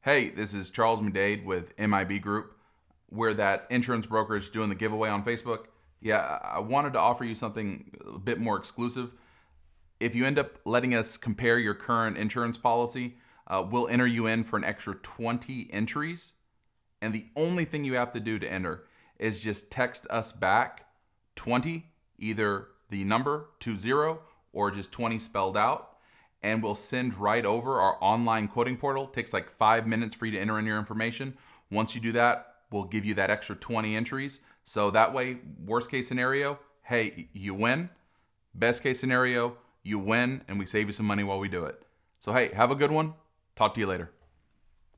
Hey, this is Charles Mudade with MIB Group. We're that insurance brokerage doing the giveaway on Facebook. Yeah, I wanted to offer you something a bit more exclusive. If you end up letting us compare your current insurance policy, we'll enter you in for an extra 20 entries. And the only thing you have to do to enter is just text us back 20, either the number 20 or just 20 spelled out, and we'll send right over our online quoting portal. It takes like 5 minutes for you to enter in your information. Once you do that, we'll give you that extra 20 entries. So that way, worst case scenario, hey, you win. Best case scenario, you win and we save you some money while we do it. So hey, have a good one. Talk to you later.